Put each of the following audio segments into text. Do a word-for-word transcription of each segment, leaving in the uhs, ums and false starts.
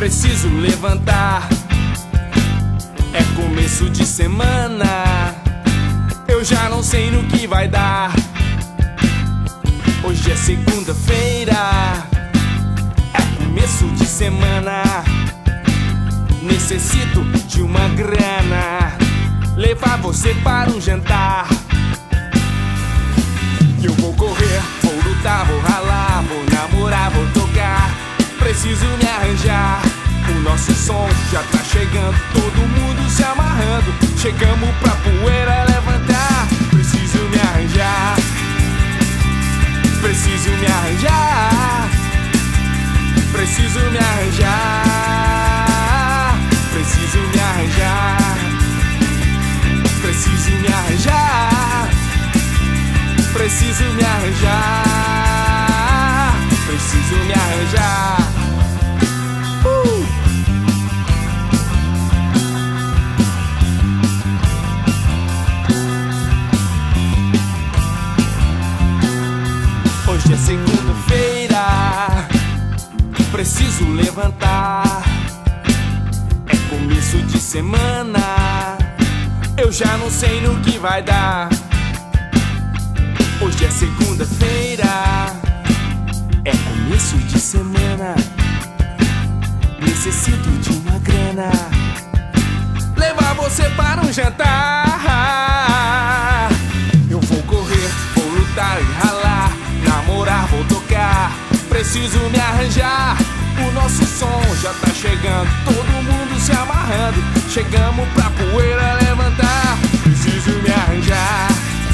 preciso levantar. É começo de semana, eu já não sei no que vai dar. Hoje é segunda-feira, é começo de semana. Necessito de uma grana, levar você para um jantar. Eu vou correr, vou lutar, vou ralar, vou namorar, vou tocar. Preciso me arranjar, o nosso som já tá chegando, todo mundo se amarrando. Chegamos pra poeira levantar. Preciso me arranjar, preciso me arranjar, preciso me arranjar, preciso me arranjar, preciso me arranjar, preciso me arranjar, preciso me arranjar. Uh! Hoje é segunda-feira, preciso levantar. É começo de semana, eu já não sei no que vai dar. Hoje é segunda-feira, é começo de semana. Necessito de uma grana, levar você para um jantar. Eu vou correr, vou lutar e ralar, namorar, vou tocar. Preciso me arranjar, o nosso som já tá chegando, todo mundo se amarrando. Chegamos pra poeira levantar. Preciso me arranjar,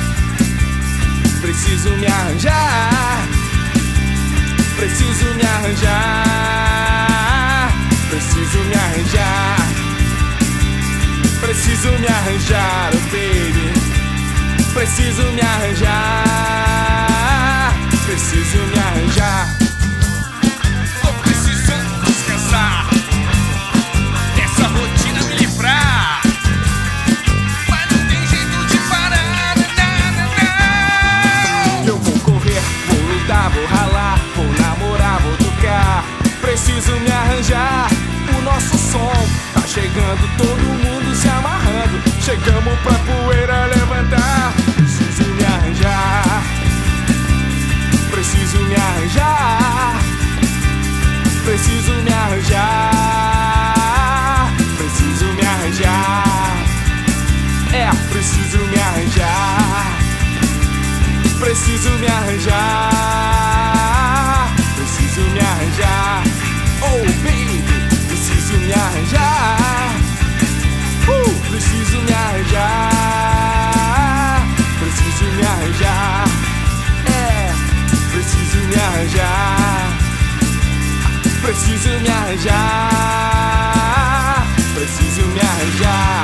preciso me arranjar, preciso me arranjar, preciso me arranjar, preciso me arranjar, oh baby. Preciso me arranjar, preciso me arranjar. Tô precisando descansar, dessa rotina me livrar, mas não tem jeito de parar, não, não, não. Eu vou correr, vou lutar, vou ralar, vou namorar, vou tocar. Preciso me arranjar, o nosso som tá chegando, todo mundo se amarrando. Chegamos pra poeira levantar. Preciso me arranjar, preciso me arranjar, preciso me arranjar, preciso me arranjar. É, preciso me arranjar, preciso me arranjar, preciso me arranjar. Oh baby, preciso me arranjar, uh, preciso me arranjar, preciso me arranjar. É, preciso me arranjar, preciso me arranjar, preciso me arranjar,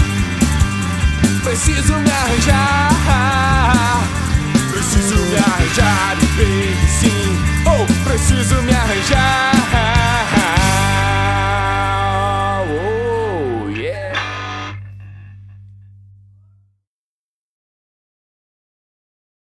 preciso me arranjar, preciso me arranjar, baby, sim. Oh, preciso me arranjar.